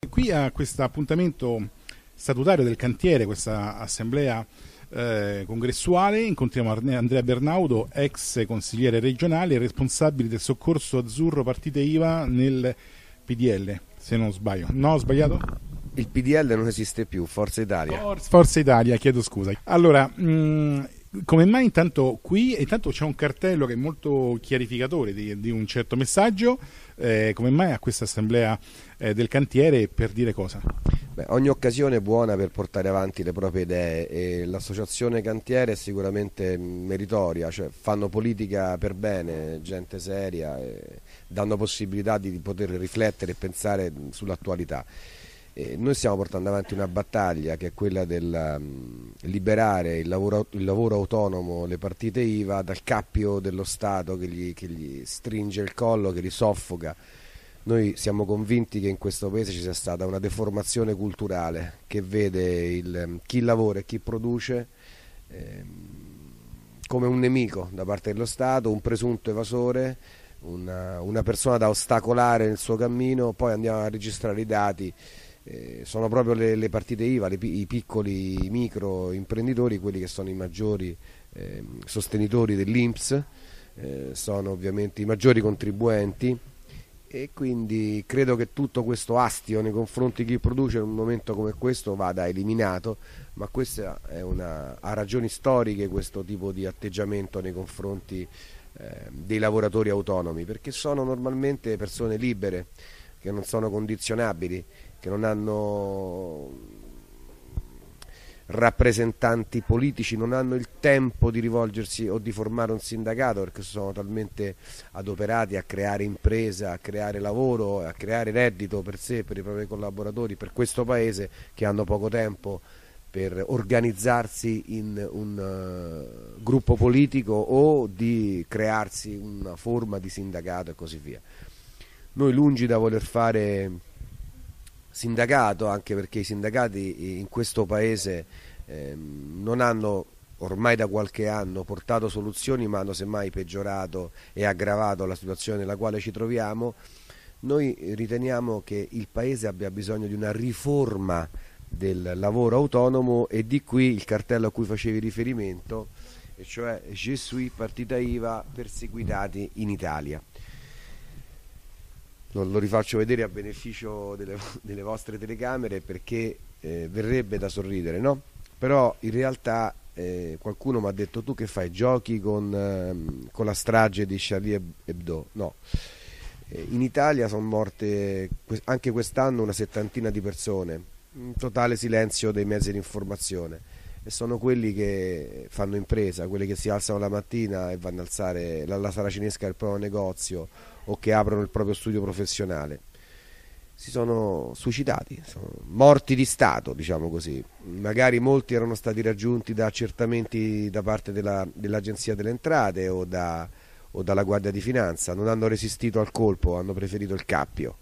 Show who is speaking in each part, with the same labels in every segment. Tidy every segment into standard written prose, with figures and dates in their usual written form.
Speaker 1: Qui a questo appuntamento statutario del cantiere, questa assemblea congressuale, incontriamo Andrea Bernaudo, ex consigliere regionale e responsabile del soccorso azzurro partite IVA nel PDL, se non sbaglio. No, ho sbagliato?
Speaker 2: Il PDL non esiste più, Forza Italia.
Speaker 1: Forza Italia, chiedo scusa. Allora, come mai intanto c'è un cartello che è molto chiarificatore di un certo messaggio, come mai a questa assemblea del cantiere, per dire cosa?
Speaker 2: Beh, ogni occasione è buona per portare avanti le proprie idee e l'associazione cantiere è sicuramente meritoria, cioè fanno politica per bene, gente seria, e danno possibilità di poter riflettere e pensare sull'attualità. Noi stiamo portando avanti una battaglia che è quella del liberare il lavoro autonomo, le partite IVA dal cappio dello Stato che gli stringe il collo, che li soffoca. Noi siamo convinti che in questo paese ci sia stata una deformazione culturale che vede chi lavora e chi produce come un nemico da parte dello Stato, un presunto evasore, una persona da ostacolare nel suo cammino. Poi andiamo a registrare i dati. Sono proprio le partite IVA, i piccoli, i micro imprenditori quelli che sono i maggiori sostenitori dell'INPS, sono ovviamente i maggiori contribuenti, e quindi credo che tutto questo astio nei confronti di chi produce in un momento come questo vada eliminato, ma questa ha ragioni storiche questo tipo di atteggiamento nei confronti dei lavoratori autonomi, perché sono normalmente persone libere, che non sono condizionabili, che non hanno rappresentanti politici, non hanno il tempo di rivolgersi o di formare un sindacato, perché sono talmente adoperati a creare impresa, a creare lavoro, a creare reddito per sé, per i propri collaboratori, per questo paese, che hanno poco tempo per organizzarsi in un gruppo politico o di crearsi una forma di sindacato e così via. Noi, lungi da voler fare sindacato, anche perché i sindacati in questo paese non hanno ormai da qualche anno portato soluzioni, ma hanno semmai peggiorato e aggravato la situazione nella quale ci troviamo. Noi riteniamo che il paese abbia bisogno di una riforma del lavoro autonomo, e di qui il cartello a cui facevi riferimento, e cioè Je suis partita IVA perseguitati in Italia. Non lo rifaccio vedere a beneficio delle vostre telecamere, perché verrebbe da sorridere, no? Però in realtà qualcuno mi ha detto: tu che fai, giochi con la strage di Charlie Hebdo? No. In Italia sono morte anche quest'anno una settantina di persone, in totale silenzio dei mezzi di informazione, e sono quelli che fanno impresa, quelli che si alzano la mattina e vanno a alzare la saracinesca del proprio negozio o che aprono il proprio studio professionale. Si sono suicidati, sono morti di Stato, diciamo così. Magari molti erano stati raggiunti da accertamenti da parte dell'Agenzia delle Entrate o dalla Guardia di Finanza, non hanno resistito al colpo, hanno preferito il cappio.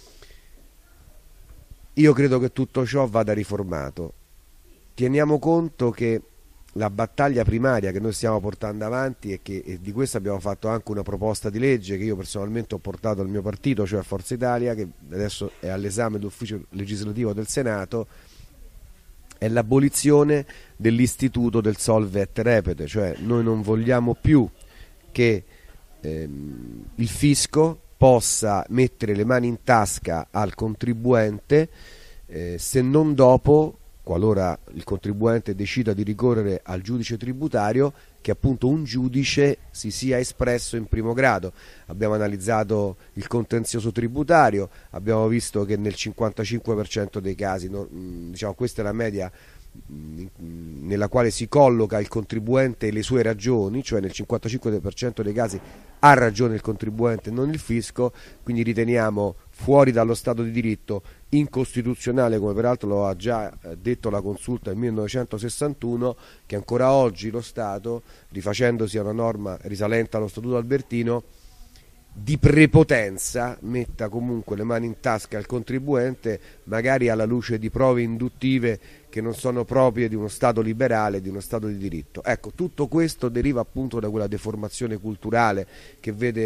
Speaker 2: Io credo che tutto ciò vada riformato. Teniamo conto che la battaglia primaria che noi stiamo portando avanti, e di questo abbiamo fatto anche una proposta di legge che io personalmente ho portato al mio partito, cioè Forza Italia, che adesso è all'esame dell'ufficio legislativo del Senato, è l'abolizione dell'istituto del solve et repete. Cioè noi non vogliamo più che il fisco possa mettere le mani in tasca al contribuente se non dopo, qualora il contribuente decida di ricorrere al giudice tributario, che appunto un giudice si sia espresso in primo grado. Abbiamo analizzato il contenzioso tributario, abbiamo visto che nel 55% dei casi, diciamo questa è la media nella quale si colloca il contribuente e le sue ragioni, cioè nel 55% dei casi ha ragione il contribuente, non il fisco. Quindi riteniamo fuori dallo Stato di diritto, incostituzionale, come peraltro lo ha già detto la Consulta nel 1961, che ancora oggi lo Stato, rifacendosi a una norma risalente allo Statuto albertino, di prepotenza metta comunque le mani in tasca al contribuente, magari alla luce di prove induttive che non sono proprie di uno Stato liberale, di uno Stato di diritto. Ecco, tutto questo deriva appunto da quella deformazione culturale che vede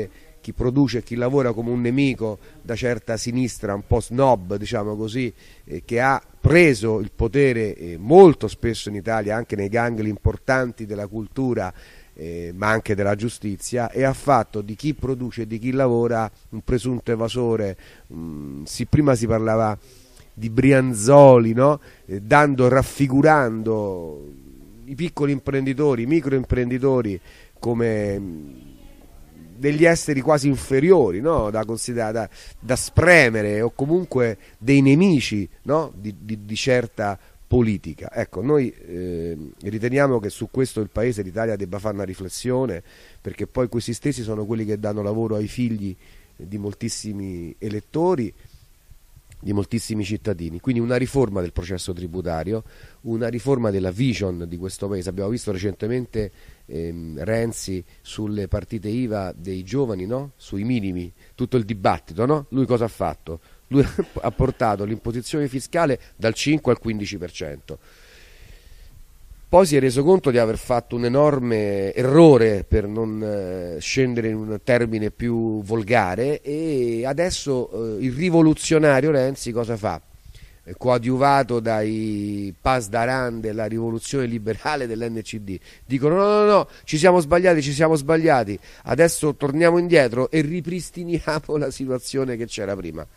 Speaker 2: chi produce e chi lavora come un nemico da certa sinistra un po' snob, diciamo così, che ha preso il potere molto spesso in Italia anche nei gangli importanti della cultura, ma anche della giustizia, e ha fatto di chi produce e di chi lavora un presunto evasore. Prima si parlava di Brianzoli, no? Raffigurando i piccoli imprenditori, i microimprenditori come degli esseri quasi inferiori, no? da spremere, o comunque dei nemici, no? di certa politica. Ecco, noi riteniamo che su questo il Paese, l'Italia, debba fare una riflessione, perché poi questi stessi sono quelli che danno lavoro ai figli di moltissimi elettori, di moltissimi cittadini. Quindi una riforma del processo tributario, una riforma della vision di questo Paese. Abbiamo visto recentemente Renzi sulle partite IVA dei giovani, no? Sui minimi, tutto il dibattito, no? Lui cosa ha fatto? Lui ha portato l'imposizione fiscale dal 5 al 15%. Poi si è reso conto di aver fatto un enorme errore, per non scendere in un termine più volgare, e adesso il rivoluzionario Renzi cosa fa? Coadiuvato dai Pasdaran della rivoluzione liberale dell'NCD, dicono no, ci siamo sbagliati, adesso torniamo indietro e ripristiniamo la situazione che c'era prima.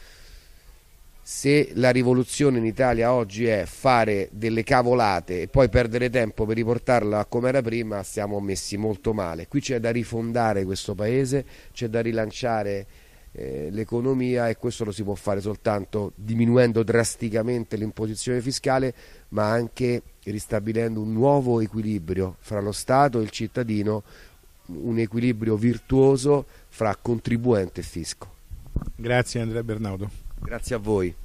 Speaker 2: Se la rivoluzione in Italia oggi è fare delle cavolate e poi perdere tempo per riportarla a come era prima, stiamo messi molto male. Qui c'è da rifondare questo Paese, c'è da rilanciare l'economia, e questo lo si può fare soltanto diminuendo drasticamente l'imposizione fiscale, ma anche ristabilendo un nuovo equilibrio fra lo Stato e il cittadino, un equilibrio virtuoso fra contribuente e fisco.
Speaker 1: Grazie Andrea Bernaudo.
Speaker 2: Grazie a voi.